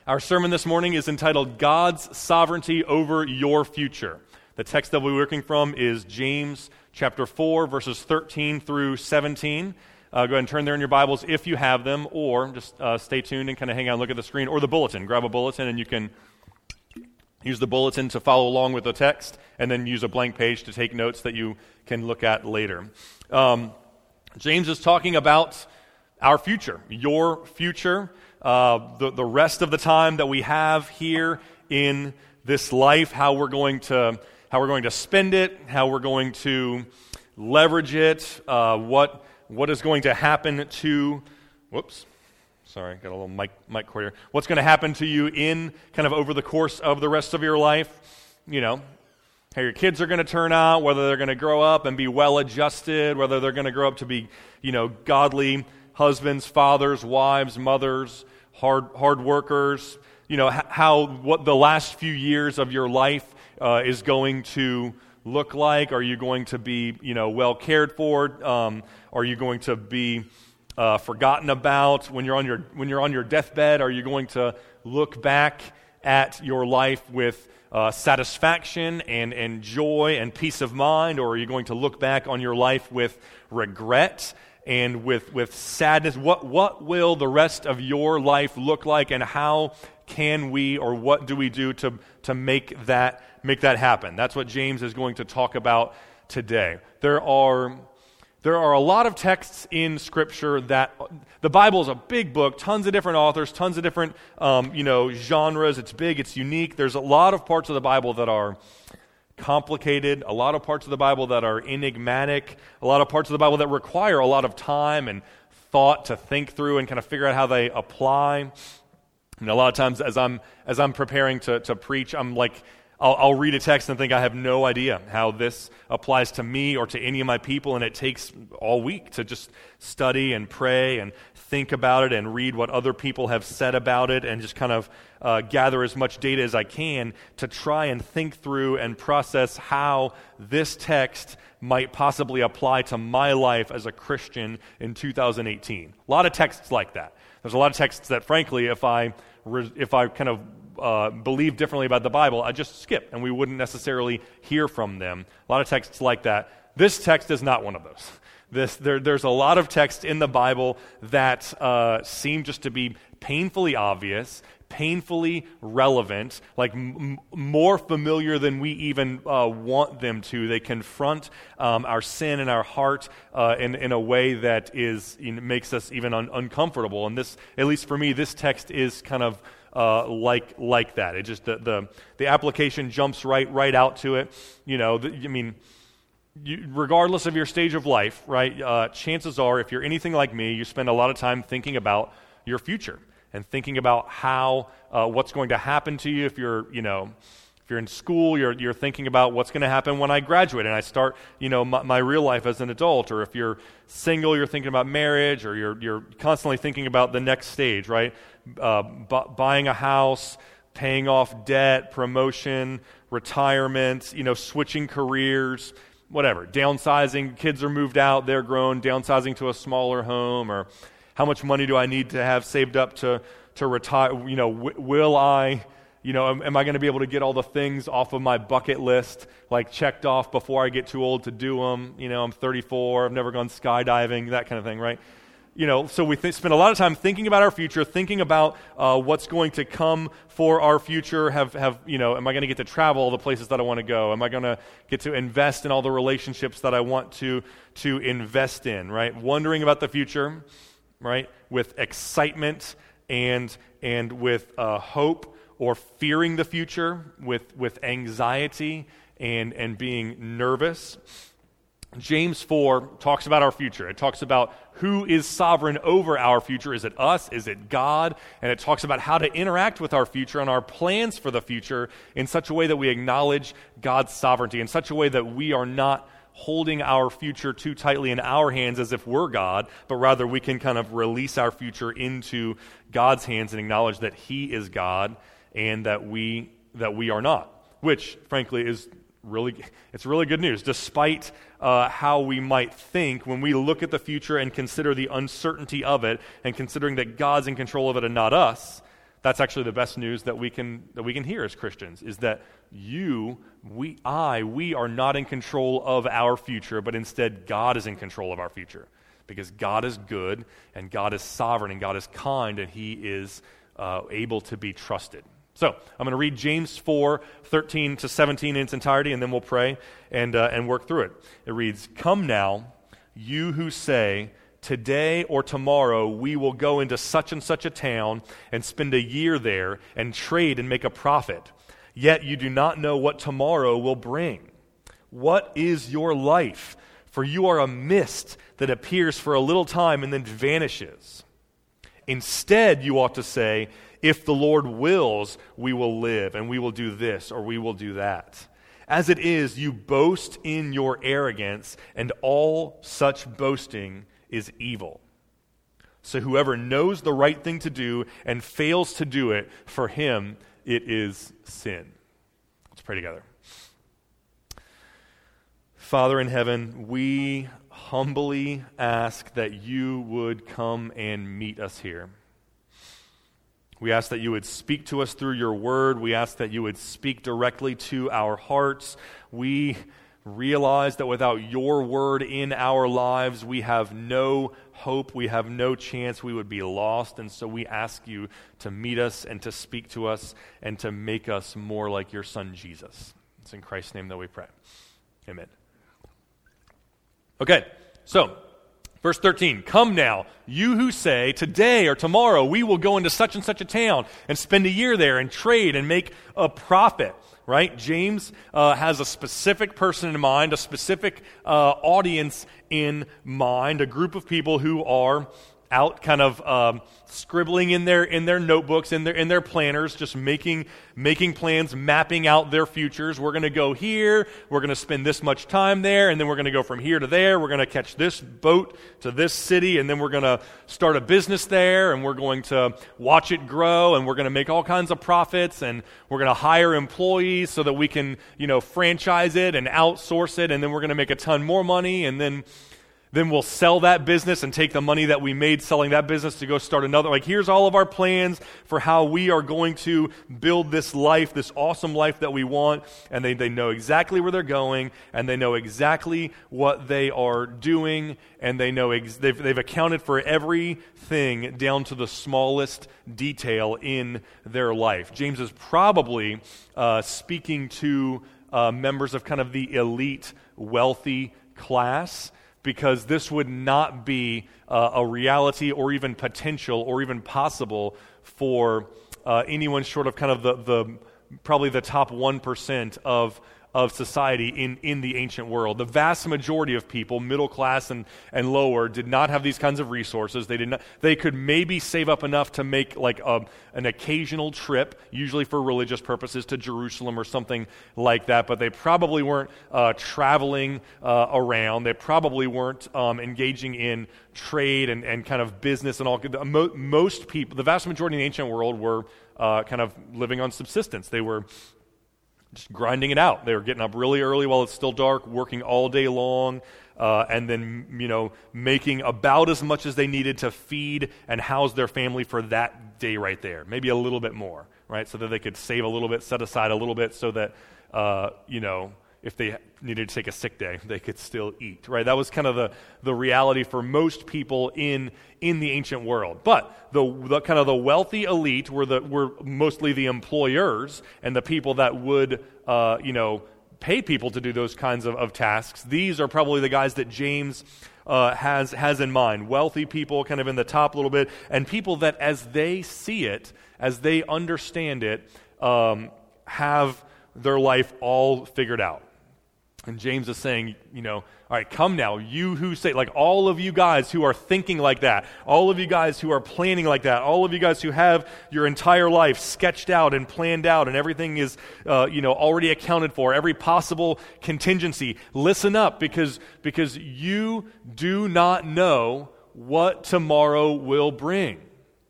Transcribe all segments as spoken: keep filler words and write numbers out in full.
Our sermon this morning is entitled God's Sovereignty Over Your Future. The text that we'll be working from is James chapter four, verses thirteen through seventeen. Uh, go ahead and turn there in your Bibles if you have them, or just uh, stay tuned and kind of hang out and look at the screen, or the bulletin. Grab a bulletin and you can use the bulletin to follow along with the text, and then use a blank page to take notes that you can look at later. Um, James is talking about our future, your future, uh, the, the rest of the time that we have here in this life, how we're going to how we're going to spend it, how we're going to leverage it, uh, what what is going to happen to, whoops, sorry, got a little mic, mic cord here. What's going to happen to you in kind of over the course of the rest of your life, you know, how your kids are going to turn out, whether they're going to grow up and be well-adjusted, whether they're going to grow up to be, you know, godly husbands, fathers, wives, mothers, hard hard workers, you know, how, what the last few years of your life uh, is going to look like. Are you going to be, you know, well cared for? Um, are you going to be uh, forgotten about when you're on your when you're on your deathbed? Are you going to look back at your life with uh, satisfaction and, and joy and peace of mind, or are you going to look back on your life with regret and with with sadness? What what will the rest of your life look like, and how can we, or what do we do to to make that make that happen? That's what James is going to talk about today. There are there are a lot of texts in Scripture that the Bible is a big book, tons of different authors, tons of different um, you know genres. It's big, it's unique. There's a lot of parts of the Bible that are complicated, a lot of parts of the Bible that are enigmatic, a lot of parts of the Bible that require a lot of time and thought to think through and kind of figure out how they apply. And a lot of times as I'm as I'm preparing to, to preach, I'm like, I'll, I'll read a text and think I have no idea how this applies to me or to any of my people, and it takes all week to just study and pray and think about it and read what other people have said about it and just kind of uh, gather as much data as I can to try and think through and process how this text might possibly apply to my life as a Christian in two thousand eighteen. A lot of texts like that. There's a lot of texts that, frankly, if I if I kind of uh, believe differently about the Bible, I just skip, and we wouldn't necessarily hear from them. A lot of texts like that. This text is not one of those. This there, there's a lot of texts in the Bible that uh, seem just to be painfully obvious, painfully relevant, like m- more familiar than we even uh, want them to. They confront um, our sin in our heart uh, in, in a way that is you know, makes us even un- uncomfortable. And this, at least for me, this text is kind of uh, like like that. It just the, the the application jumps right right out to it. You know, the, I mean. You, regardless of your stage of life, right, uh, chances are, if you're anything like me, you spend a lot of time thinking about your future and thinking about how, uh, what's going to happen to you. If you're, you know, if you're in school, you're you're thinking about what's going to happen when I graduate and I start, you know, my, my real life as an adult. Or if you're single, you're thinking about marriage, or you're you're constantly thinking about the next stage, right? Uh, bu- buying a house, paying off debt, promotion, retirement, you know, switching careers. Whatever, downsizing, kids are moved out, they're grown, downsizing to a smaller home, or how much money do I need to have saved up to to retire, you know, w- will I, you know, am, am I going to be able to get all the things off of my bucket list, like checked off before I get too old to do them, you know, I'm thirty-four, I've never gone skydiving, that kind of thing, right? You know, so we th- spend a lot of time thinking about our future, thinking about uh, what's going to come for our future. Have, have you know, am I going to get to travel all the places that I want to go? Am I going to get to invest in all the relationships that I want to to invest in, right? Wondering about the future, right, with excitement and and with uh, hope, or fearing the future with with anxiety and and being nervous. James four talks about our future. It talks about who is sovereign over our future. Is it us? Is it God? And it talks about how to interact with our future and our plans for the future in such a way that we acknowledge God's sovereignty, in such a way that we are not holding our future too tightly in our hands as if we're God, but rather we can kind of release our future into God's hands and acknowledge that He is God and that we that we are not, which, frankly, is really, it's really good news. Despite uh, how we might think, when we look at the future and consider the uncertainty of it, and considering that God's in control of it and not us, That's actually the best news that we can that we can hear as Christians, is that you, we, I, we are not in control of our future, but instead God is in control of our future. Because God is good, and God is sovereign, and God is kind, and he is uh, able to be trusted. So I'm going to read James four, thirteen to seventeen in its entirety, and then we'll pray and uh, and work through it. It reads, "Come now, you who say, today or tomorrow we will go into such and such a town and spend a year there and trade and make a profit. Yet you do not know what tomorrow will bring. What is your life? For you are a mist that appears for a little time and then vanishes. Instead, you ought to say, if the Lord wills, we will live, and we will do this, or we will do that. As it is, you boast in your arrogance, and all such boasting is evil. So whoever knows the right thing to do and fails to do it, for him it is sin." Let's pray together. Father in heaven, we humbly ask that you would come and meet us here. We ask that you would speak to us through your word. We ask that you would speak directly to our hearts. We realize that without your word in our lives, we have no hope, we have no chance, we would be lost. And so we ask you to meet us and to speak to us and to make us more like your son Jesus. It's in Christ's name that we pray. Amen. Okay, so verse thirteen, "Come now, you who say, today or tomorrow we will go into such and such a town and spend a year there and trade and make a profit." Right? James uh, has a specific person in mind, a specific uh, audience in mind, a group of people who are out kind of um, scribbling in their in their notebooks, in their in their planners, just making making plans, mapping out their futures. We're going to go here, we're going to spend this much time there, and then we're going to go from here to there. We're going to catch this boat to this city, and then we're going to start a business there, and we're going to watch it grow, and we're going to make all kinds of profits, and we're going to hire employees so that we can, you know, franchise it and outsource it, and then we're going to make a ton more money, and then Then we'll sell that business and take the money that we made selling that business to go start another. Like, here's all of our plans for how we are going to build this life, this awesome life that we want. And they, they know exactly where they're going, and they know exactly what they are doing, and they know ex- they've, they've accounted for everything down to the smallest detail in their life. James is probably uh, speaking to uh, members of kind of the elite, wealthy class, because this would not be uh, a reality or even potential or even possible for uh, anyone short of kind of the, the probably the top one percent of of society in, in the ancient world. The vast majority of people, middle class and, and lower, did not have these kinds of resources. They did not. They could maybe save up enough to make like a, an occasional trip, usually for religious purposes, to Jerusalem or something like that, but they probably weren't uh, traveling uh, around. They probably weren't um, engaging in trade and, and kind of business and all. Most people, the vast majority in the ancient world, were uh, kind of living on subsistence. They were just grinding it out. They were getting up really early while it's still dark, working all day long, uh, and then, you know, making about as much as they needed to feed and house their family for that day right there. Maybe a little bit more, right? So that they could save a little bit, set aside a little bit so that, uh, you know, if they needed to take a sick day, they could still eat, right? That was kind of the, the reality for most people in in the ancient world. But the, the kind of the wealthy elite were the were mostly the employers and the people that would, uh, you know, pay people to do those kinds of, of tasks. These are probably the guys that James uh, has has in mind. Wealthy people, kind of in the top a little bit, and people that, as they see it, as they understand it, um, have their life all figured out. And James is saying, you know, all right, come now, you who say, like all of you guys who are thinking like that, all of you guys who are planning like that, all of you guys who have your entire life sketched out and planned out and everything is, uh, you know, already accounted for, every possible contingency, listen up because, because you do not know what tomorrow will bring.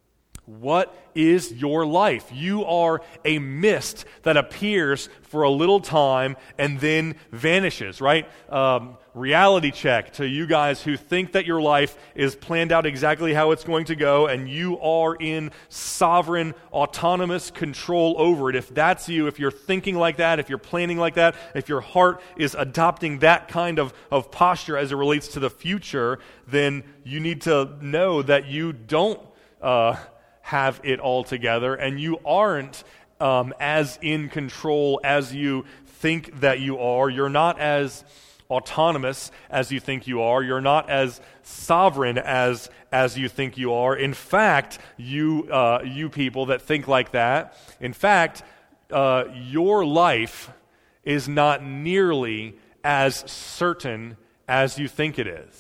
What is your life? You are a mist that appears for a little time and then vanishes, right? Um, reality check to you guys who think that your life is planned out exactly how it's going to go and you are in sovereign, autonomous control over it. If that's you, if you're thinking like that, if you're planning like that, if your heart is adopting that kind of, of posture as it relates to the future, then you need to know that you don't uh, have it all together, and you aren't um, as in control as you think that you are. You're not as autonomous as you think you are. You're not as sovereign as as you think you are. In fact, you uh, you people that think like that, in fact, uh, your life is not nearly as certain as you think it is.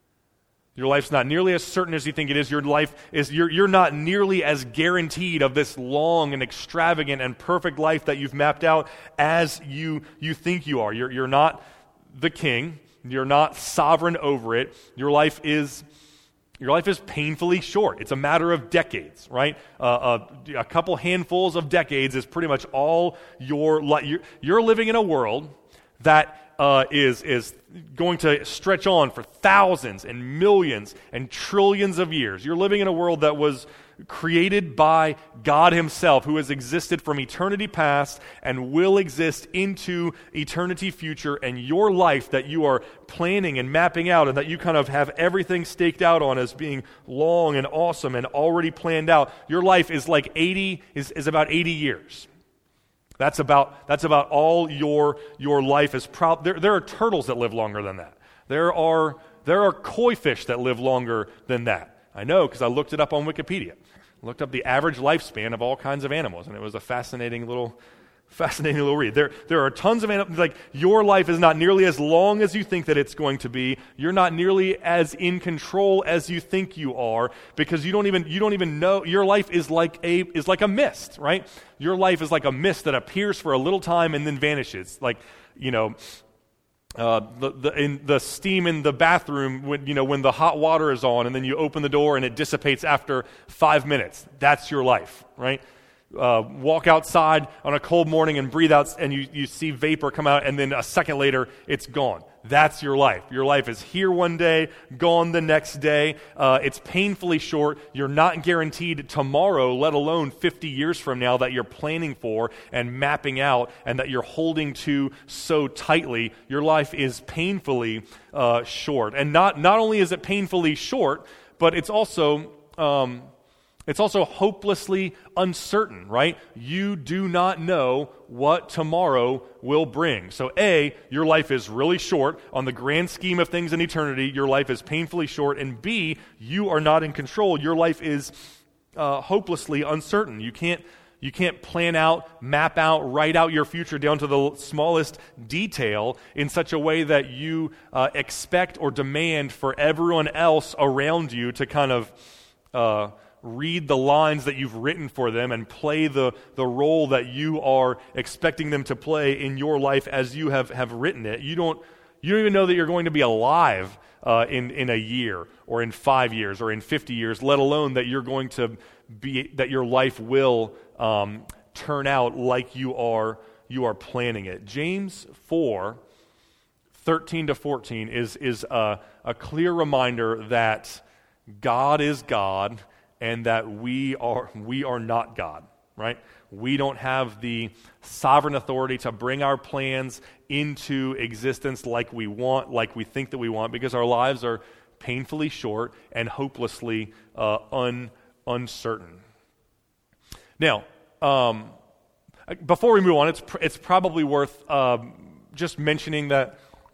Your life's not nearly as certain as you think it is. Your life is, you're, you're not nearly as guaranteed of this long and extravagant and perfect life that you've mapped out as you, you think you are. You're, you're not the king. You're not sovereign over it. Your life is, your life is painfully short. It's a matter of decades, right? Uh, a, a couple handfuls of decades is pretty much all your life. You're, you're living in a world that Uh, is is going to stretch on for thousands and millions and trillions of years. You're living in a world that was created by God himself, who has existed from eternity past and will exist into eternity future, and your life that you are planning and mapping out and that you kind of have everything staked out on as being long and awesome and already planned out, your life is like eighty, is, is about eighty years. That's about that's about all your your life is. Pro- there, there are turtles that live longer than that. There are there are koi fish that live longer than that. I know because I looked it up on Wikipedia. I looked up the average lifespan of all kinds of animals, and it was a fascinating little fascinating little read. There there are tons of animals. Like, your life is not nearly as long as you think that it's going to be. You're not nearly as in control as you think you are, because you don't even you don't even know. Your life is like a is like a mist, right? Your life is like a mist that appears for a little time and then vanishes. Like, you know, uh, the the in the steam in the bathroom when you know when the hot water is on, and then you open the door and it dissipates after five minutes. That's your life, right? Uh, walk outside on a cold morning and breathe out, and you, you see vapor come out, and then a second later, it's gone. That's your life. Your life is here one day, gone the next day. Uh, it's painfully short. You're not guaranteed tomorrow, let alone fifty years from now, that you're planning for and mapping out and that you're holding to so tightly. Your life is painfully uh, short. And not, not only is it painfully short, but it's also... Um, It's also hopelessly uncertain, right? You do not know what tomorrow will bring. So A, your life is really short. On the grand scheme of things in eternity, your life is painfully short. And B, you are not in control. Your life is uh, hopelessly uncertain. You can't You can't plan out, map out, write out your future down to the smallest detail in such a way that you uh, expect or demand for everyone else around you to kind of... Uh, read the lines that you've written for them and play the, the role that you are expecting them to play in your life as you have, have written it. You don't you don't even know that you're going to be alive uh, in, in a year or in five years or in fifty years, let alone that you're going to be that your life will um, turn out like you are you are planning it. James four, thirteen to fourteen is is a, a clear reminder that God is God, and that we are we are not God, right? We don't have the sovereign authority to bring our plans into existence like we want, like we think that we want, because our lives are painfully short and hopelessly uh, un, uncertain. Now, um, before we move on, it's pr- it's probably worth uh, just mentioning that.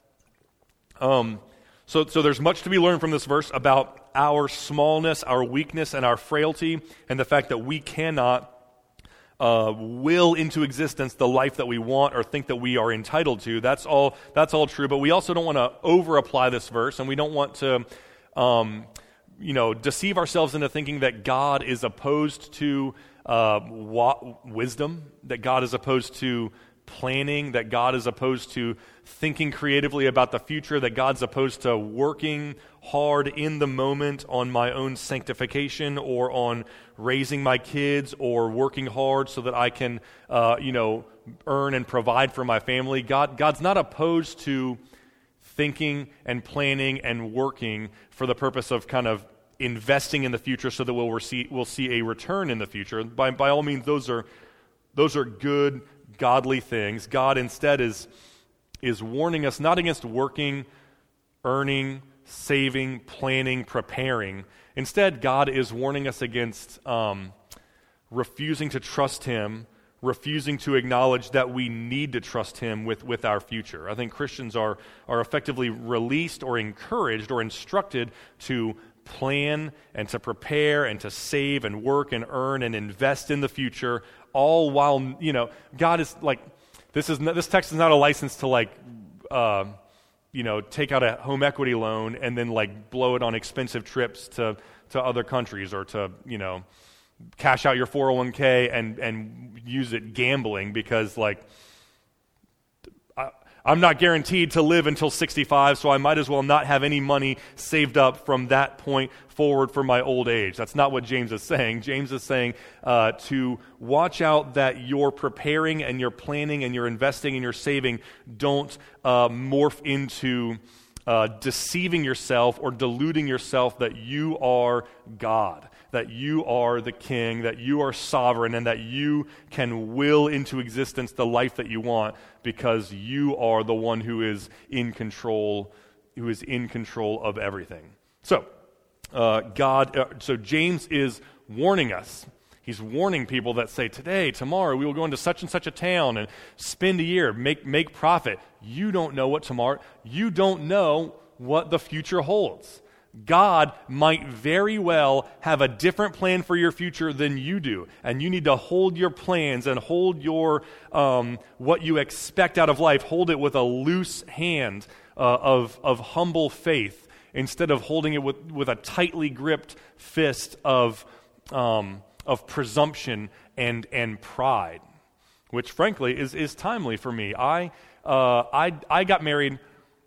Um, so so there's much to be learned from this verse about our smallness, our weakness, and our frailty, and the fact that we cannot uh, will into existence the life that we want or think that we are entitled to. That's all. That's all true. But we also don't want to over-apply this verse, and we don't want to, um, you know, deceive ourselves into thinking that God is opposed to uh, wa- wisdom, that God is opposed to planning, that God is opposed to thinking creatively about the future, that God's opposed to working hard in the moment on my own sanctification or on raising my kids or working hard so that I can, uh, you know, earn and provide for my family. God, God's not opposed to thinking and planning and working for the purpose of kind of investing in the future so that we'll, receive, we'll see a return in the future. By, by all means, those are those are good, godly things. God instead is, is warning us not against working, earning, saving, planning, preparing. Instead, God is warning us against um, refusing to trust Him, refusing to acknowledge that we need to trust Him with, with our future. I think Christians are, are effectively released or encouraged or instructed to plan and to prepare and to save and work and earn and invest in the future, all while, you know, God is like, this is not, this text is not a license to like, uh, you know, take out a home equity loan and then like blow it on expensive trips to, to other countries or to, you know, cash out your four oh one k and, and use it gambling because like, I, I'm not guaranteed to live until sixty-five, so I might as well not have any money saved up from that point forward for my old age. That's not what James is saying. James is saying uh, to watch out that you're preparing and you're planning and you're investing and you're saving don't uh, morph into uh, deceiving yourself or deluding yourself that you are God, that you are the king, that you are sovereign, and that you can will into existence the life that you want because you are the one who is in control, who is in control of everything. So, uh, God, uh, so James is warning us. He's warning people that say, today, tomorrow, we will go into such and such a town and spend a year, make make profit. You don't know what tomorrow, you don't know what the future holds. God might very well have a different plan for your future than you do, and you need to hold your plans and hold your um, what you expect out of life, hold it with a loose hand uh, of of humble faith instead of holding it with, with a tightly gripped fist of um, of presumption and and pride, which frankly is is timely for me. I uh, I I got married.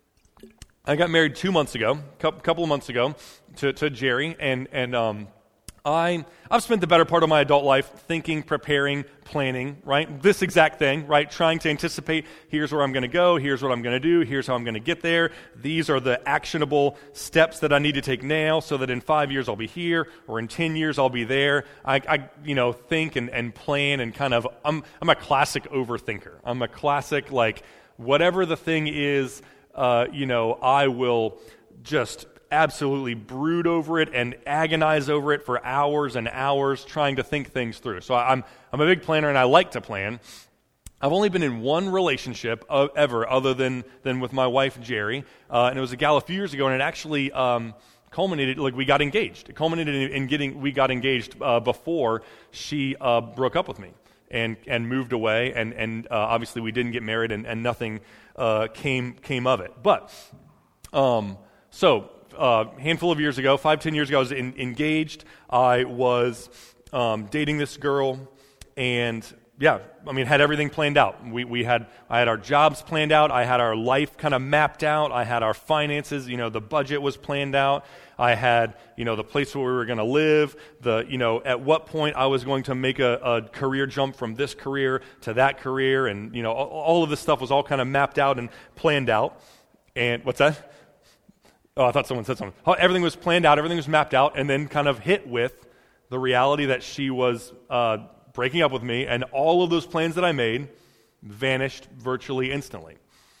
I got married two months ago, a couple of months ago, to, to Jerry, and and um, I I've spent the better part of my adult life thinking, preparing, planning, right? This exact thing, right? Trying to anticipate. Here's where I'm going to go. Here's what I'm going to do. Here's how I'm going to get there. These are the actionable steps that I need to take now, so that in five years I'll be here, or in ten years I'll be there. I, I you know, think and, and plan and kind of. I'm I'm a classic overthinker. I'm a classic like whatever the thing is. Uh, you know, I will just absolutely brood over it and agonize over it for hours and hours trying to think things through. So I'm I'm a big planner and I like to plan. I've only been in one relationship uh, ever other than than with my wife, Jerry, uh, and it was a gal a few years ago, and it actually um, culminated, like we got engaged. It culminated in, in getting, we got engaged uh, before she uh, broke up with me. And, and moved away, and, and uh, obviously we didn't get married, and, and nothing uh, came came of it. But, um, so, a uh, handful of years ago, five, ten years ago, I was in, engaged. I was um, dating this girl, and yeah, I mean, had everything planned out. We we had I had our jobs planned out. I had our life kind of mapped out. I had our finances. You know, the budget was planned out. I had, you know, the place where we were going to live, the, you know, at what point I was going to make a, a career jump from this career to that career, and, you know, all, all of this stuff was all kind of mapped out and planned out. And, what's that? Oh, I thought someone said something. Everything was planned out, everything was mapped out, and then kind of hit with the reality that she was uh, breaking up with me, and all of those plans that I made vanished virtually instantly.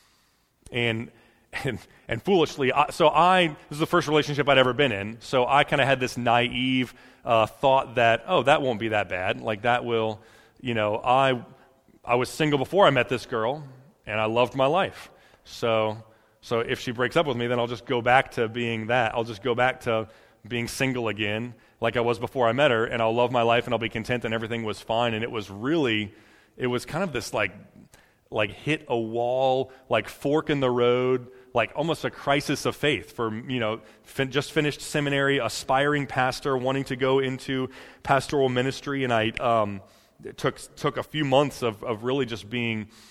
And And and foolishly, I, so I, this is the first relationship I'd ever been in, so I kind of had this naive uh, thought that, oh, that won't be that bad. Like that will, you know, I I was single before I met this girl, and I loved my life. So so if she breaks up with me, then I'll just go back to being that. I'll just go back to being single again, like I was before I met her, and I'll love my life, and I'll be content, and everything was fine. And it was really, it was kind of this like, like hit a wall, like fork in the road, like almost a crisis of faith for, you know, fin- just finished seminary, aspiring pastor, wanting to go into pastoral ministry, and I um, it took took a few months of, of really just being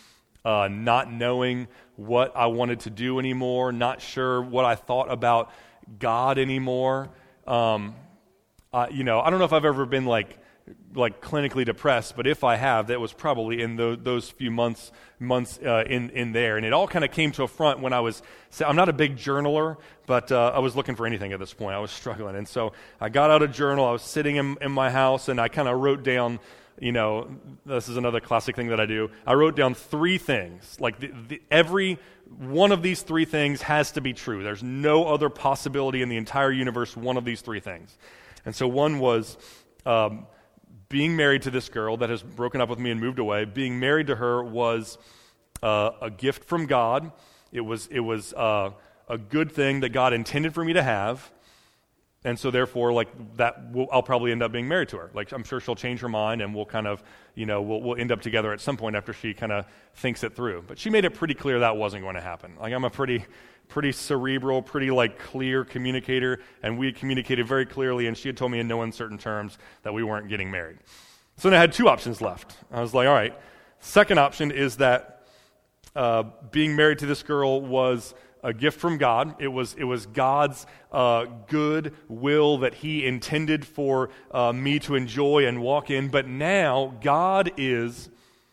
uh, not knowing what I wanted to do anymore, not sure what I thought about God anymore. Um, uh, you know, I don't know if I've ever been like like clinically depressed, but if I have, that was probably in the, those few months months uh, in in there, and it all kind of came to a front when I was. I'm not a big journaler, but uh, I was looking for anything at this point. I was struggling, and so I got out a journal. I was sitting in, in my house, and I kind of wrote down. You know, this is another classic thing that I do. I wrote down three things. Like the, the, every one of these three things has to be true. There's no other possibility in the entire universe. One of these three things, and so one was. Um, Being married to this girl that has broken up with me and moved away, being married to her was uh, a gift from God. It was it was uh, a good thing that God intended for me to have, and so therefore, like that, we'll, I'll probably end up being married to her. Like I'm sure she'll change her mind, and we'll kind of, you know, we'll we'll end up together at some point after she kind of thinks it through. But she made it pretty clear that wasn't going to happen. Like I'm a pretty. pretty cerebral, pretty like clear communicator, and we had communicated very clearly, and she had told me in no uncertain terms that we weren't getting married. So then I had two options left. I was like, all right, second option is that uh, being married to this girl was a gift from God. It was it was God's uh, good will that he intended for uh, me to enjoy and walk in, but now God is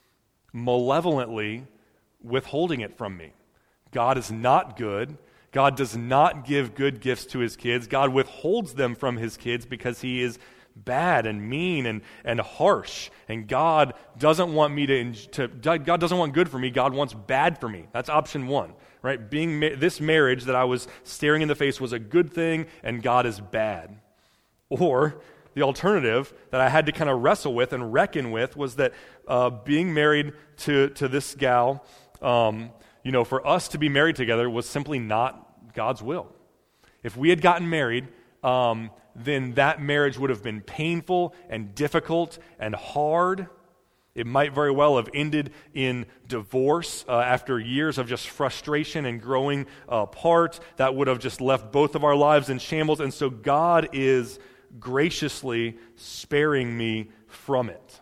malevolently withholding it from me. God is not good. God does not give good gifts to his kids. God withholds them from his kids because he is bad and mean and, and harsh. And God doesn't want me to, to, God doesn't want good for me. God wants bad for me. That's option one, right? Being this marriage that I was staring in the face was a good thing, and God is bad. Or the alternative that I had to kind of wrestle with and reckon with was that uh, being married to, to this gal, um, you know, for us to be married together was simply not God's will. If we had gotten married, um, then that marriage would have been painful and difficult and hard. It might very well have ended in divorce uh, after years of just frustration and growing uh, apart. That would have just left both of our lives in shambles. And so God is graciously sparing me from it.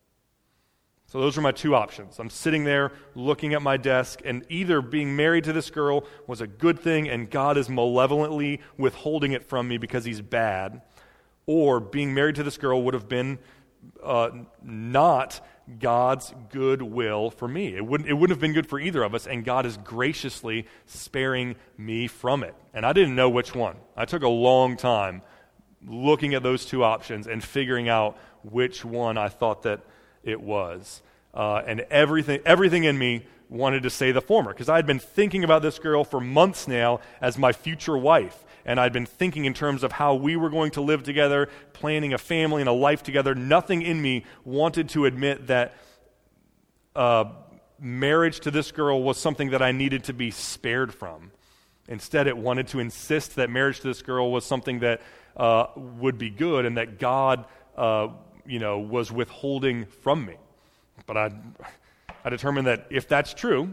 So those are my two options. I'm sitting there looking at my desk, and either being married to this girl was a good thing and God is malevolently withholding it from me because he's bad, or being married to this girl would have been uh, not God's good will for me. It wouldn't, it wouldn't have been good for either of us, and God is graciously sparing me from it. And I didn't know which one. I took a long time looking at those two options and figuring out which one I thought that it was. Uh, and everything everything in me wanted to say the former, because I had been thinking about this girl for months now as my future wife, and I'd been thinking in terms of how we were going to live together, planning a family and a life together. Nothing in me wanted to admit that uh, marriage to this girl was something that I needed to be spared from. Instead, it wanted to insist that marriage to this girl was something that uh, would be good and that God uh, you know, was withholding from me. But I I determined that if that's true,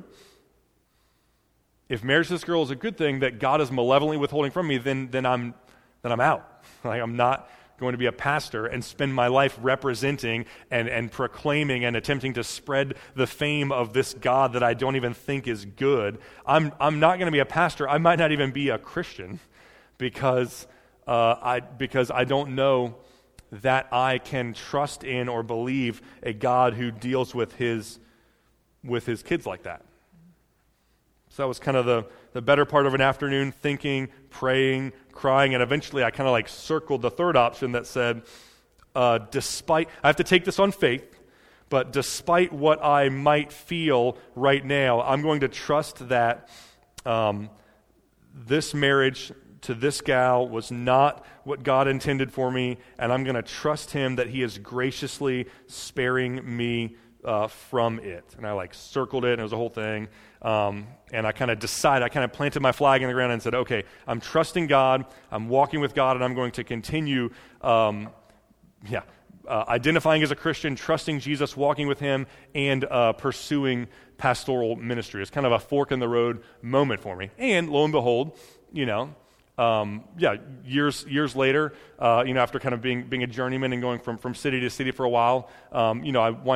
if marriage to this girl is a good thing that God is malevolently withholding from me, then then I'm then I'm out. Like I'm not going to be a pastor and spend my life representing and, and proclaiming and attempting to spread the fame of this God that I don't even think is good. I'm I'm not going to be a pastor. I might not even be a Christian because uh, I because I don't know that I can trust in or believe a God who deals with his with his kids like that. So that was kind of the, the better part of an afternoon, thinking, praying, crying, and eventually I kind of like circled the third option that said, uh, despite, I have to take this on faith, but despite what I might feel right now, I'm going to trust that um, this marriage to this gal was not what God intended for me, and I'm going to trust him that he is graciously sparing me uh, from it. And I like circled it, and it was a whole thing. Um, and I kind of decided, I kind of planted my flag in the ground and said, okay, I'm trusting God, I'm walking with God, and I'm going to continue, um, yeah, uh, identifying as a Christian, trusting Jesus, walking with him, and uh, pursuing pastoral ministry. It's kind of a fork in the road moment for me. And lo and behold, you know, Um, yeah, years years later, uh, you know, after kind of being being a journeyman and going from, from city to city for a while, um, you know, I wind up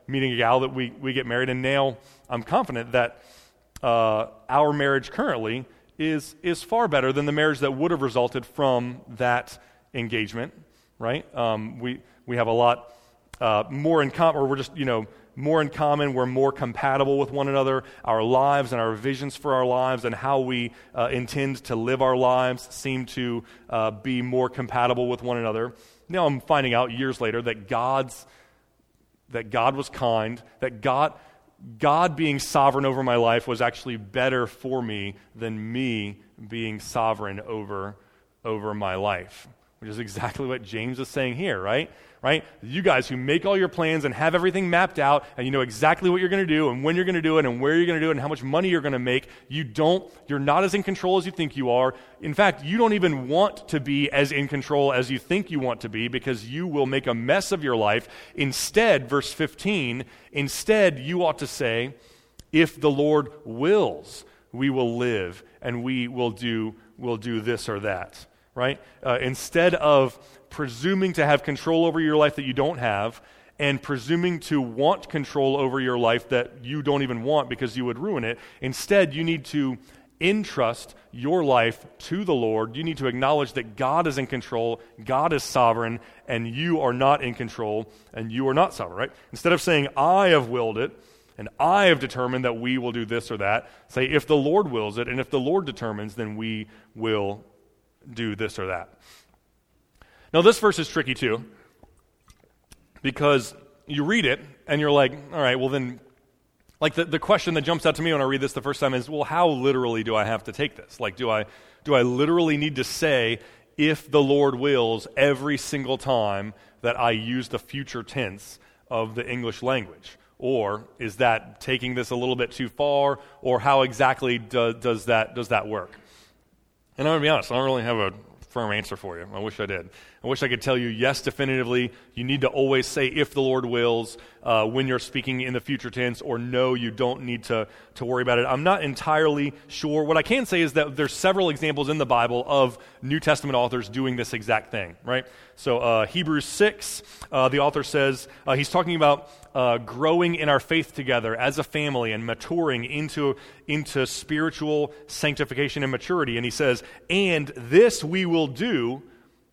meeting a gal that we, we get married, and now I'm confident that uh, our marriage currently is is far better than the marriage that would have resulted from that engagement, right? Um, we we have a lot uh, more in common, or we're just, you know, more in common. We're more compatible with one another. Our lives and our visions for our lives and how we uh, intend to live our lives seem to uh, be more compatible with one another. Now I'm finding out years later that God's that God was kind, that God God being sovereign over my life was actually better for me than me being sovereign over over my life, which is exactly what James is saying here, right? Right? You guys who make all your plans and have everything mapped out, and you know exactly what you're going to do and when you're going to do it and where you're going to do it and how much money you're going to make, you don't, you're not as in control as you think you are. In fact, you don't even want to be as in control as you think you want to be, because you will make a mess of your life. Instead, verse fifteen, instead you ought to say, if the Lord wills, we will live and we will do, will do this or that. Right? Uh, instead of presuming to have control over your life that you don't have, and presuming to want control over your life that you don't even want because you would ruin it, instead you need to entrust your life to the Lord. You need to acknowledge that God is in control, God is sovereign, and you are not in control, and you are not sovereign, right? Instead of saying, I have willed it, and I have determined that we will do this or that, say, if the Lord wills it, and if the Lord determines, then we will do this or that. Now, this verse is tricky too, because you read it and you're like, all right, well then, like the, the question that jumps out to me when I read this the first time is, well, how literally do I have to take this? Like, do I do I literally need to say, if the Lord wills, every single time that I use the future tense of the English language? Or is that taking this a little bit too far? Or how exactly do, does that does that work? And I'm going to be honest, I don't really have a firm answer for you. I wish I did. I wish I could tell you, yes, definitively, you need to always say, if the Lord wills, uh, when you're speaking in the future tense, or no, you don't need to, to worry about it. I'm not entirely sure. What I can say is that there's several examples in the Bible of New Testament authors doing this exact thing, right? So uh, Hebrews six, uh, the author says, uh, he's talking about uh, growing in our faith together as a family and maturing into, into spiritual sanctification and maturity. And he says, and this we will do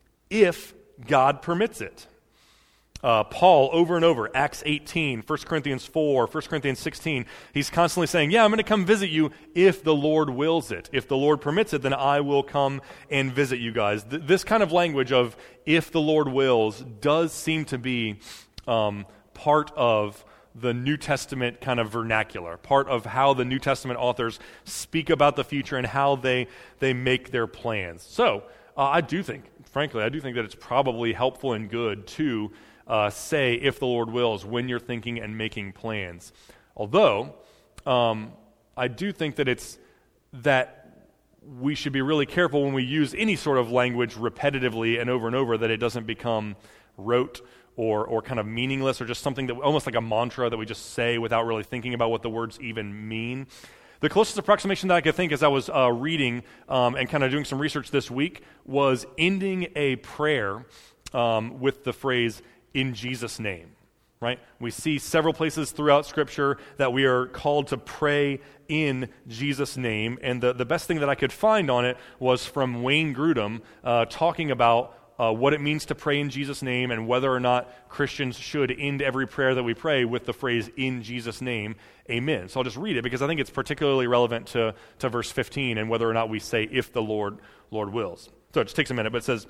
if God permits it. Uh, Paul, over and over, Acts eighteen, First Corinthians four, First Corinthians sixteen, he's constantly saying, yeah, I'm going to come visit you if the Lord wills it. If the Lord permits it, then I will come and visit you guys. Th- this kind of language of if the Lord wills does seem to be um, part of the New Testament kind of vernacular, part of how the New Testament authors speak about the future and how they, they make their plans. So, uh, I do think, frankly, I do think that it's probably helpful and good to uh, say, if the Lord wills, when you're thinking and making plans. Although, um, I do think that it's that we should be really careful when we use any sort of language repetitively and over and over, that it doesn't become rote or or kind of meaningless, or just something that almost like a mantra that we just say without really thinking about what the words even mean. The closest approximation that I could think as I was uh, reading um, and kind of doing some research this week was ending a prayer um, with the phrase, in Jesus' name, right? We see several places throughout Scripture that we are called to pray in Jesus' name, and the, the best thing that I could find on it was from Wayne Grudem uh, talking about Uh, what it means to pray in Jesus' name, and whether or not Christians should end every prayer that we pray with the phrase, in Jesus' name, amen. So I'll just read it because I think it's particularly relevant to, to verse fifteen and whether or not we say, if the Lord, Lord wills. So it just takes a minute, but it says,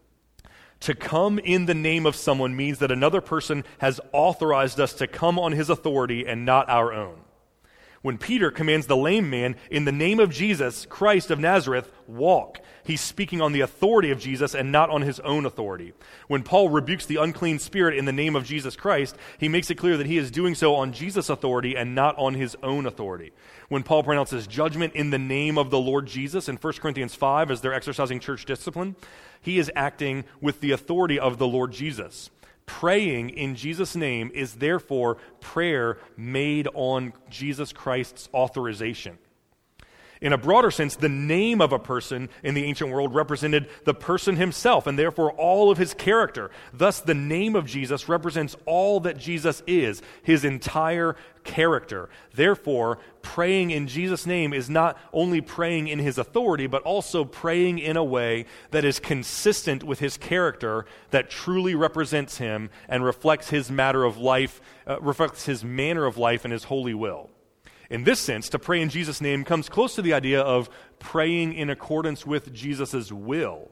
to come in the name of someone means that another person has authorized us to come on his authority and not our own. When Peter commands the lame man, in the name of Jesus, Christ of Nazareth, walk, he's speaking on the authority of Jesus and not on his own authority. When Paul rebukes the unclean spirit in the name of Jesus Christ, he makes it clear that he is doing so on Jesus' authority and not on his own authority. When Paul pronounces judgment in the name of the Lord Jesus in First Corinthians five as they're exercising church discipline, he is acting with the authority of the Lord Jesus. Praying in Jesus' name is therefore prayer made on Jesus Christ's authorization. In a broader sense, the name of a person in the ancient world represented the person himself and therefore all of his character. Thus, the name of Jesus represents all that Jesus is, his entire character. Therefore, praying in Jesus' name is not only praying in his authority, but also praying in a way that is consistent with his character, that truly represents him and reflects his matter of life, uh, reflects his manner of life and his holy will. In this sense, to pray in Jesus' name comes close to the idea of praying in accordance with Jesus' will.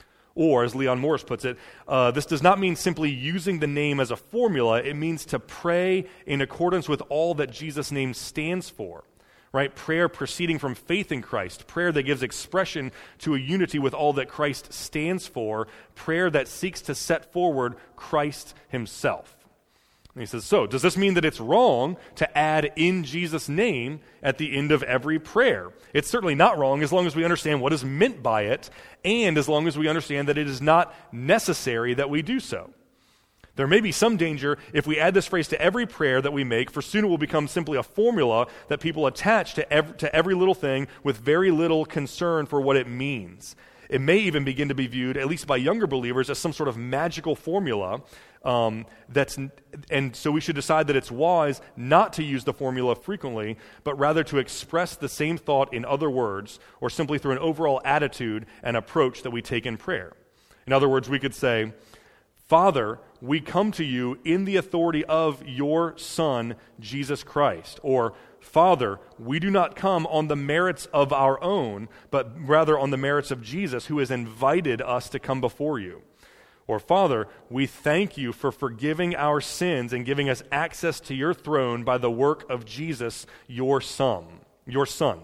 Or, as Leon Morris puts it, uh, this does not mean simply using the name as a formula. It means to pray in accordance with all that Jesus' name stands for. Right? Prayer proceeding from faith in Christ. Prayer that gives expression to a unity with all that Christ stands for. Prayer that seeks to set forward Christ himself. And he says, so, does this mean that it's wrong to add in Jesus' name at the end of every prayer? It's certainly not wrong as long as we understand what is meant by it, and as long as we understand that it is not necessary that we do so. There may be some danger if we add this phrase to every prayer that we make, for soon it will become simply a formula that people attach to every, to every little thing with very little concern for what it means. It may even begin to be viewed, at least by younger believers, as some sort of magical formula. Um, that's, and so we should decide that it's wise not to use the formula frequently, but rather to express the same thought in other words, or simply through an overall attitude and approach that we take in prayer. In other words, we could say, Father, we come to you in the authority of your Son, Jesus Christ. Or, Father, we do not come on the merits of our own, but rather on the merits of Jesus, who has invited us to come before you. Or, Father, we thank you for forgiving our sins and giving us access to your throne by the work of Jesus, your Son. Your Son.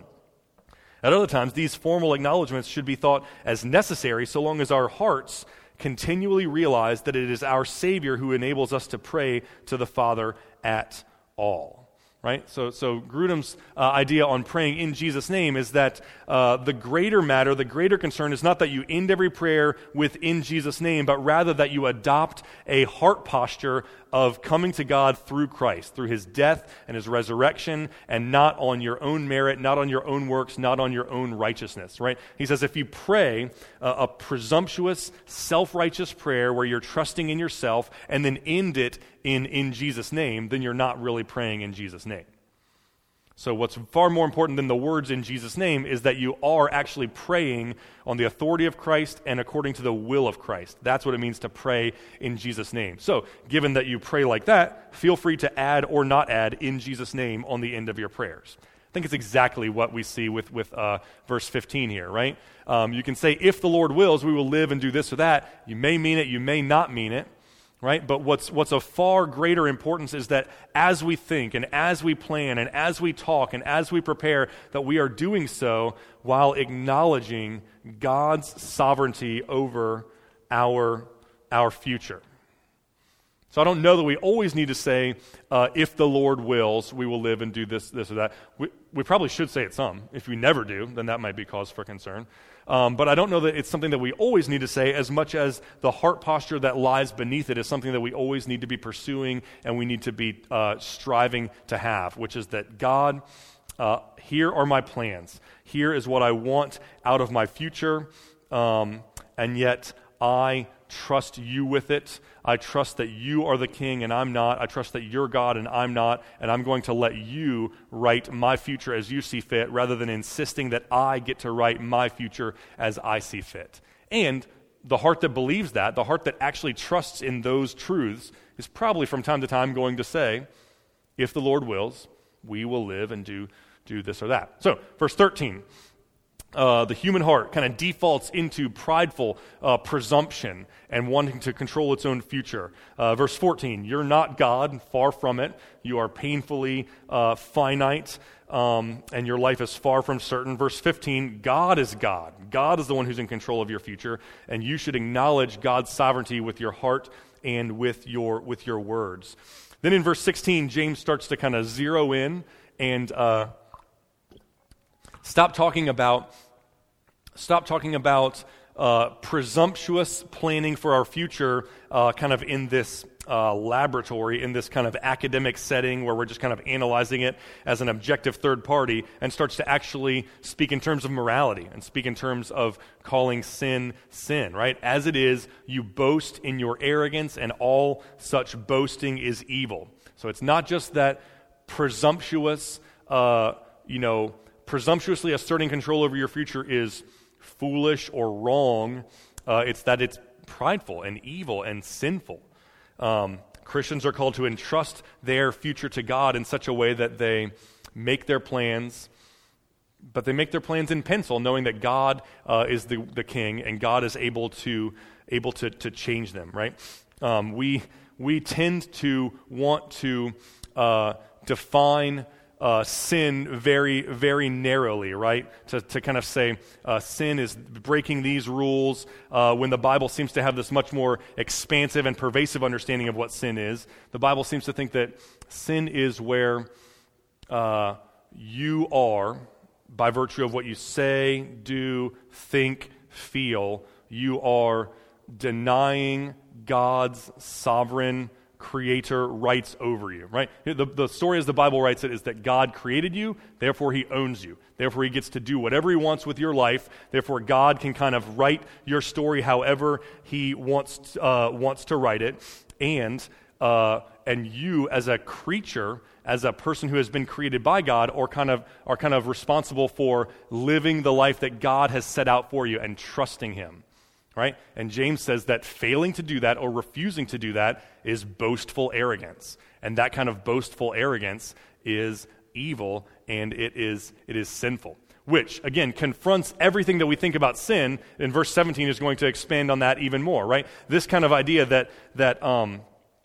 At other times, these formal acknowledgments should be thought as necessary so long as our hearts continually realize that it is our Savior who enables us to pray to the Father at all. Right? So, so Grudem's uh, idea on praying in Jesus' name is that uh, the greater matter, the greater concern is not that you end every prayer with in Jesus' name, but rather that you adopt a heart posture of coming to God through Christ, through his death and his resurrection, and not on your own merit, not on your own works, not on your own righteousness, right? He says if you pray uh, a presumptuous, self-righteous prayer where you're trusting in yourself and then end it in in Jesus' name, then you're not really praying in Jesus' name. So what's far more important than the words in Jesus' name is that you are actually praying on the authority of Christ and according to the will of Christ. That's what it means to pray in Jesus' name. So given that you pray like that, feel free to add or not add in Jesus' name on the end of your prayers. I think it's exactly what we see with, with uh, verse fifteen here, right? Um, you can say, if the Lord wills, we will live and do this or that. You may mean it, you may not mean it. Right? But what's what's of far greater importance is that as we think and as we plan and as we talk and as we prepare, that we are doing so while acknowledging God's sovereignty over our, our future. So I don't know that we always need to say, uh, if the Lord wills, we will live and do this, this or that. We, we probably should say it some. If we never do, then that might be cause for concern. Um, but I don't know that it's something that we always need to say as much as the heart posture that lies beneath it is something that we always need to be pursuing and we need to be uh, striving to have, which is that God, uh, here are my plans. Here is what I want out of my future, um, and yet I trust you with it. I trust that you are the king and I'm not. I trust that you're God and I'm not, and I'm going to let you write my future as you see fit rather than insisting that I get to write my future as I see fit. And the heart that believes that, the heart that actually trusts in those truths, is probably from time to time going to say, if the Lord wills, we will live and do, do this or that. So, verse thirteen. Uh, the human heart kind of defaults into prideful uh, presumption and wanting to control its own future. Uh, verse fourteen, you're not God, far from it. You are painfully uh, finite, um, and your life is far from certain. Verse fifteen, God is God. God is the one who's in control of your future, and you should acknowledge God's sovereignty with your heart and with your with your words. Then in verse sixteen, James starts to kind of zero in and uh, stop talking about Stop talking about uh, presumptuous planning for our future, uh, kind of in this uh, laboratory in this kind of academic setting where we're just kind of analyzing it as an objective third party, and starts to actually speak in terms of morality and speak in terms of calling sin sin, right? As it is, you boast in your arrogance, and all such boasting is evil. So it's not just that presumptuous, uh, you know, presumptuously asserting control over your future is foolish or wrong. Uh, it's that it's prideful and evil and sinful. Um, Christians are called to entrust their future to God in such a way that they make their plans, but they make their plans in pencil, knowing that God uh, is the, the king and God is able to able to to change them. Right? Um, we we tend to want to uh, define Uh, sin very, very narrowly, right? To, to kind of say uh, sin is breaking these rules uh, when the Bible seems to have this much more expansive and pervasive understanding of what sin is. The Bible seems to think that sin is where uh, you are, by virtue of what you say, do, think, feel, you are denying God's sovereign creator rights over you, right? The, the story as the Bible writes it is that God created you, therefore he owns you. Therefore he gets to do whatever he wants with your life. Therefore God can kind of write your story however he wants uh, wants to write it. And uh, and you as a creature, as a person who has been created by God, or kind of are kind of responsible for living the life that God has set out for you and trusting him. Right? And James says that failing to do that or refusing to do that is boastful arrogance. And that kind of boastful arrogance is evil, and it is it is sinful. Which, again, confronts everything that we think about sin, and verse seventeen is going to expand on that even more, right? This kind of idea that that um,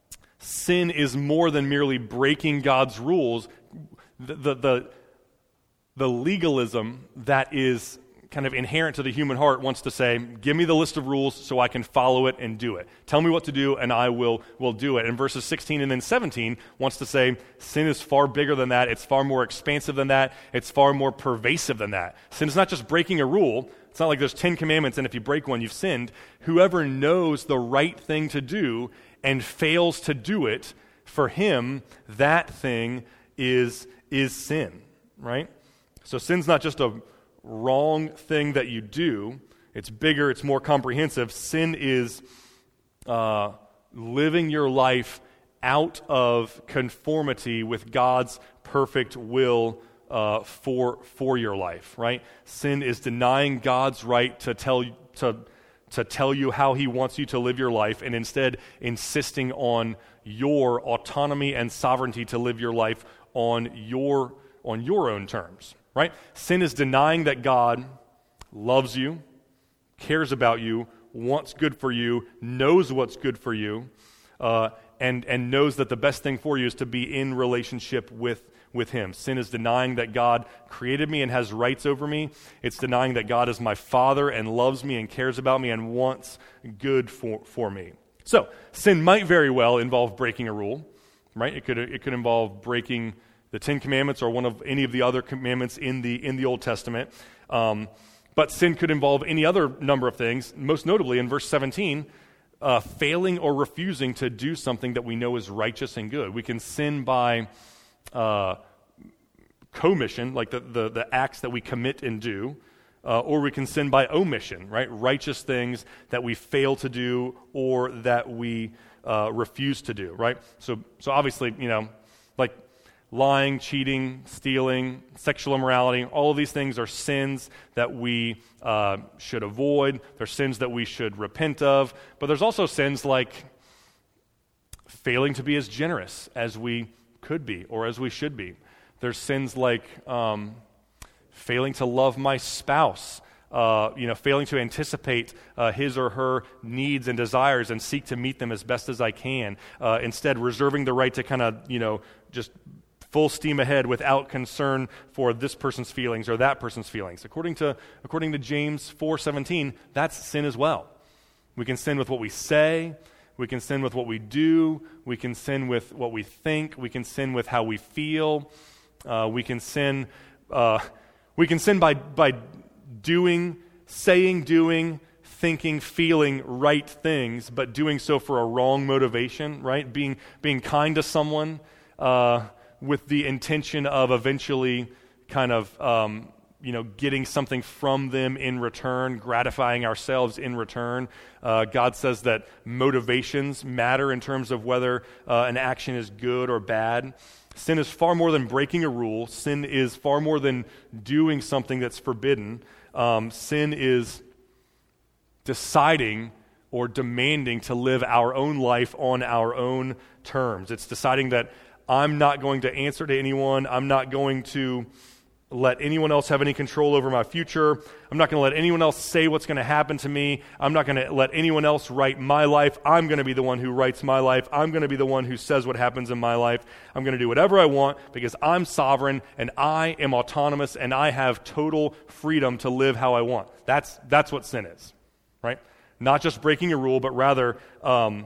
sin is more than merely breaking God's rules, the the the, the legalism that is kind of inherent to the human heart wants to say, give me the list of rules so I can follow it and do it. Tell me what to do and I will will do it. And verses sixteen and then seventeen wants to say, sin is far bigger than that. It's far more expansive than that. It's far more pervasive than that. Sin is not just breaking a rule. It's not like there's ten commandments and if you break one, you've sinned. Whoever knows the right thing to do and fails to do it, for him, that thing is, is sin, right? So sin's not just a wrong thing that you do. It's bigger, it's more comprehensive. Sin is uh, living your life out of conformity with God's perfect will uh, for for your life, right? Sin is denying God's right to tell to to tell you how he wants you to live your life, and instead insisting on your autonomy and sovereignty to live your life on your on your own terms. Right? Sin is denying that God loves you, cares about you, wants good for you, knows what's good for you, uh, and and knows that the best thing for you is to be in relationship with, with him. Sin is denying that God created me and has rights over me. It's denying that God is my Father and loves me and cares about me and wants good for, for me. So, sin might very well involve breaking a rule, right? It could it could involve breaking the Ten Commandments or one of any of the other commandments in the in the Old Testament. Um, but sin could involve any other number of things, most notably in verse seventeen, uh, failing or refusing to do something that we know is righteous and good. We can sin by uh, commission, like the, the, the acts that we commit and do, uh, or we can sin by omission, right? Righteous things that we fail to do or that we uh, refuse to do, right? So, so obviously, you know, like lying, cheating, stealing, sexual immorality, all of these things are sins that we uh, should avoid. They're sins that we should repent of. But there's also sins like failing to be as generous as we could be or as we should be. There's sins like um, failing to love my spouse, uh, you know, failing to anticipate uh, his or her needs and desires and seek to meet them as best as I can. Uh, instead, reserving the right to kind of, you know, just full steam ahead without concern for this person's feelings or that person's feelings. According to according to James four seventeen, that's sin as well. We can sin with what we say, we can sin with what we do, we can sin with what we think, we can sin with how we feel, uh, we can sin uh, we can sin by by doing, saying, doing, thinking, feeling right things, but doing so for a wrong motivation, right? Being being kind to someone uh, with the intention of eventually kind of um, you know getting something from them in return, gratifying ourselves in return. Uh, God says that motivations matter in terms of whether uh, an action is good or bad. Sin is far more than breaking a rule. Sin is far more than doing something that's forbidden. Um, sin is deciding or demanding to live our own life on our own terms. It's deciding that I'm not going to answer to anyone. I'm not going to let anyone else have any control over my future. I'm not going to let anyone else say what's going to happen to me. I'm not going to let anyone else write my life. I'm going to be the one who writes my life. I'm going to be the one who says what happens in my life. I'm going to do whatever I want because I'm sovereign and I am autonomous and I have total freedom to live how I want. That's that's what sin is, right? Not just breaking a rule, but rather um,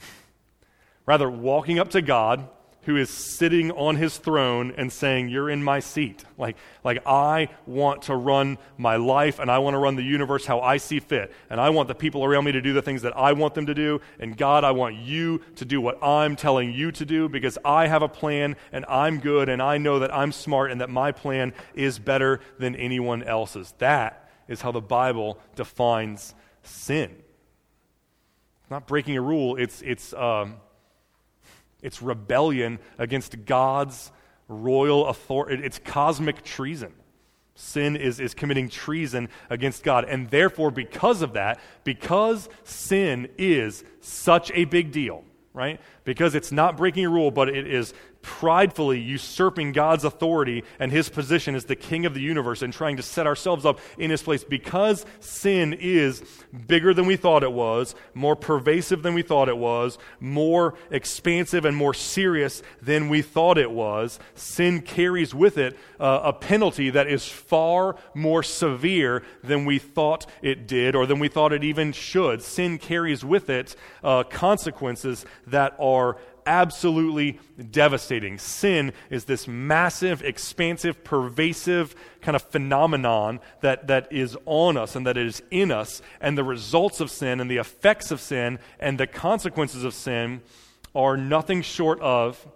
rather walking up to God, who is sitting on his throne and saying, you're in my seat. Like, like I want to run my life and I want to run the universe how I see fit. And I want the people around me to do the things that I want them to do. And God, I want you to do what I'm telling you to do because I have a plan and I'm good and I know that I'm smart and that my plan is better than anyone else's. That is how the Bible defines sin. It's not breaking a rule, it's it's um, It's rebellion against God's royal authority. It's cosmic treason. Sin is, is committing treason against God. And therefore, because of that, because sin is such a big deal, right? Because it's not breaking a rule, but it is pridefully usurping God's authority and his position as the king of the universe and trying to set ourselves up in his place. Because sin is bigger than we thought it was, more pervasive than we thought it was, more expansive and more serious than we thought it was, sin carries with it uh, a penalty that is far more severe than we thought it did or than we thought it even should. Sin carries with it uh, consequences that are absolutely devastating. Sin is this massive, expansive, pervasive kind of phenomenon that, that is on us and that is in us, and the results of sin and the effects of sin and the consequences of sin are nothing short of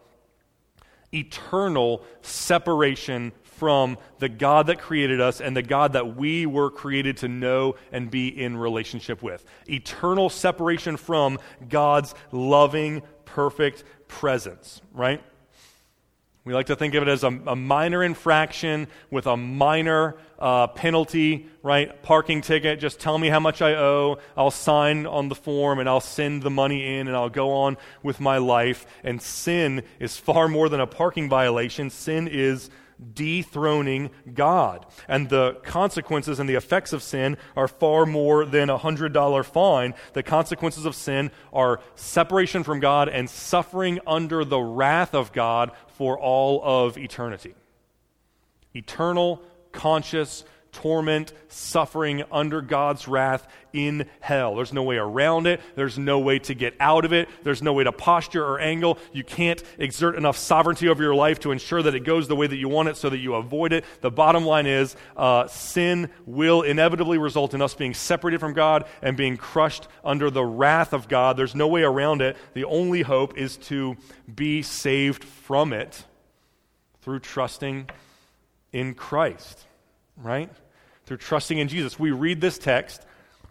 eternal separation from the God that created us and the God that we were created to know and be in relationship with. Eternal separation from God's loving, perfect presence, right? We like to think of it as a, a minor infraction with a minor uh, penalty, right? Parking ticket, just tell me how much I owe, I'll sign on the form and I'll send the money in and I'll go on with my life. And sin is far more than a parking violation. Sin is dethroning God. And the consequences and the effects of sin are far more than a one hundred dollars fine. The consequences of sin are separation from God and suffering under the wrath of God for all of eternity. Eternal, conscious torment, suffering under God's wrath in hell. There's no way around it. There's no way to get out of it. There's no way to posture or angle. You can't exert enough sovereignty over your life to ensure that it goes the way that you want it so that you avoid it. The bottom line is uh, sin will inevitably result in us being separated from God and being crushed under the wrath of God. There's no way around it. The only hope is to be saved from it through trusting in Christ. Right? Through trusting in Jesus. We read this text.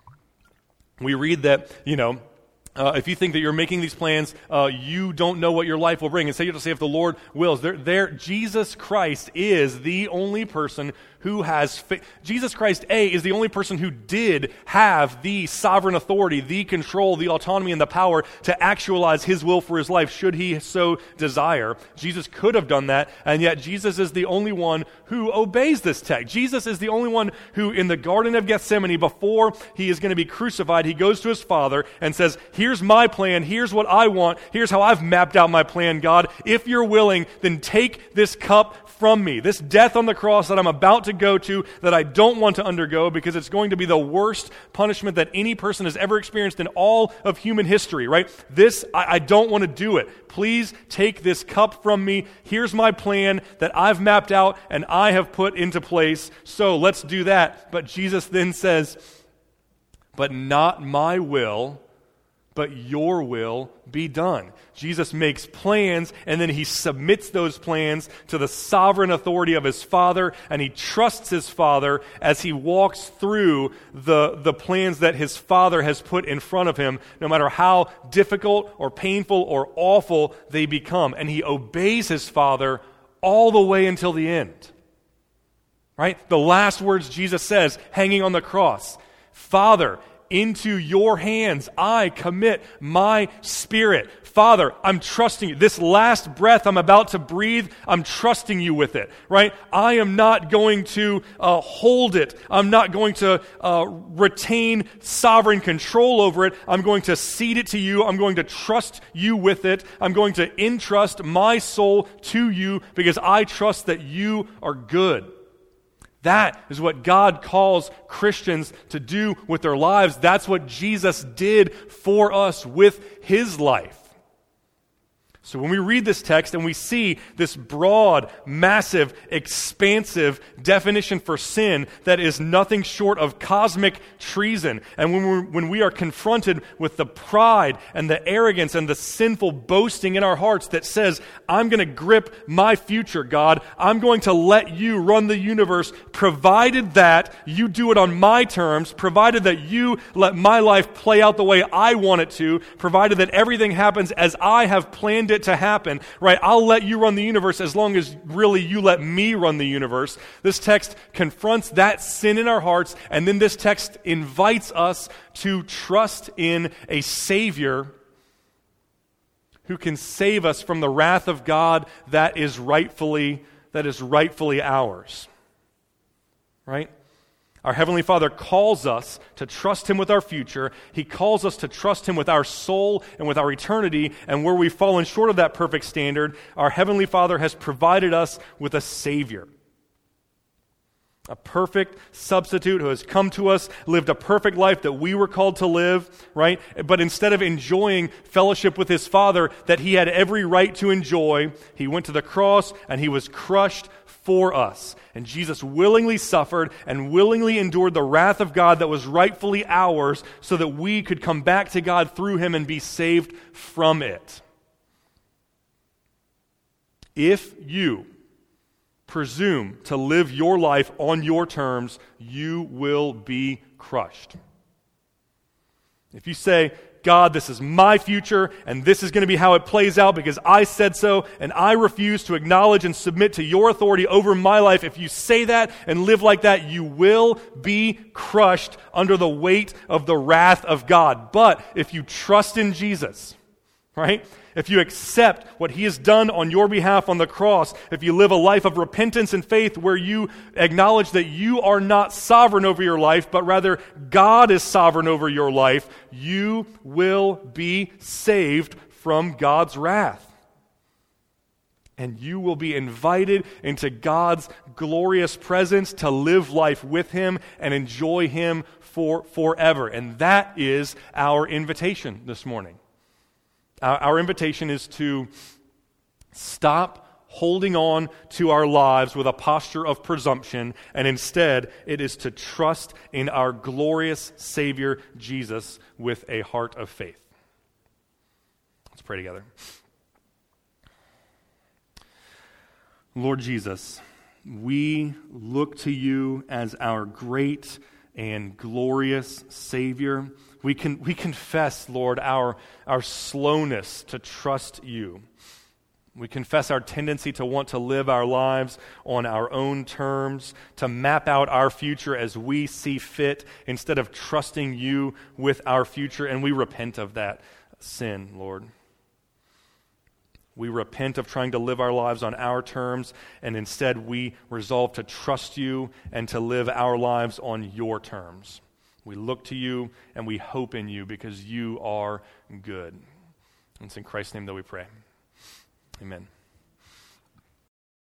We read that, you know, uh, if you think that you're making these plans, uh, you don't know what your life will bring. Instead, you have to say, if the Lord wills. There, there, Jesus Christ is the only person who has, fa- Jesus Christ, A, is the only person who did have the sovereign authority, the control, the autonomy, and the power to actualize his will for his life, should he so desire. Jesus could have done that, and yet Jesus is the only one who obeys this text. Jesus is the only one who, in the Garden of Gethsemane, before he is going to be crucified, he goes to his Father and says, here's my plan, here's what I want, here's how I've mapped out my plan, God. If you're willing, then take this cup from me, this death on the cross that I'm about to go to, that I don't want to undergo, because it's going to be the worst punishment that any person has ever experienced in all of human history, right? This, I, I don't want to do it. Please take this cup from me. Here's my plan that I've mapped out and I have put into place, so let's do that. But Jesus then says, but not my will, but your will be done. Jesus makes plans, and then he submits those plans to the sovereign authority of his Father, and he trusts his Father as he walks through the, the plans that his Father has put in front of him, no matter how difficult or painful or awful they become. And he obeys his Father all the way until the end. Right? The last words Jesus says, hanging on the cross, Father, into your hands I commit my spirit. Father, I'm trusting you. This last breath I'm about to breathe, I'm trusting you with it, right? I am not going to uh, hold it. I'm not going to uh, retain sovereign control over it. I'm going to cede it to you. I'm going to trust you with it. I'm going to entrust my soul to you because I trust that you are good. That is what God calls Christians to do with their lives. That's what Jesus did for us with his life. So when we read this text and we see this broad, massive, expansive definition for sin that is nothing short of cosmic treason, and when, we're, when we are confronted with the pride and the arrogance and the sinful boasting in our hearts that says, I'm going to grip my future, God, I'm going to let you run the universe, provided that you do it on my terms, provided that you let my life play out the way I want it to, provided that everything happens as I have planned it to happen, right? I'll let you run the universe as long as really you let me run the universe. This text confronts that sin in our hearts, and then this text invites us to trust in a Savior who can save us from the wrath of God that is rightfully, that is rightfully ours. Right? Our Heavenly Father calls us to trust him with our future. He calls us to trust him with our soul and with our eternity. And where we've fallen short of that perfect standard, our Heavenly Father has provided us with a Savior. A perfect substitute who has come to us, lived a perfect life that we were called to live, right? But instead of enjoying fellowship with his Father that he had every right to enjoy, he went to the cross and he was crushed for us. And Jesus willingly suffered and willingly endured the wrath of God that was rightfully ours so that we could come back to God through him and be saved from it. If you presume to live your life on your terms, you will be crushed. If you say, God, this is my future, and this is going to be how it plays out because I said so, and I refuse to acknowledge and submit to your authority over my life. If you say that and live like that, you will be crushed under the weight of the wrath of God. But if you trust in Jesus, right? If you accept what he has done on your behalf on the cross, if you live a life of repentance and faith where you acknowledge that you are not sovereign over your life, but rather God is sovereign over your life, you will be saved from God's wrath. And you will be invited into God's glorious presence to live life with him and enjoy him for forever. And that is our invitation this morning. Our invitation is to stop holding on to our lives with a posture of presumption, and instead it is to trust in our glorious Savior, Jesus, with a heart of faith. Let's pray together. Lord Jesus, we look to you as our great and glorious Savior. We can we confess, Lord, our, our slowness to trust you. We confess our tendency to want to live our lives on our own terms, to map out our future as we see fit instead of trusting you with our future, and we repent of that sin, Lord. We repent of trying to live our lives on our terms, and instead we resolve to trust you and to live our lives on your terms. We look to you and we hope in you because you are good. And it's in Christ's name that we pray. Amen.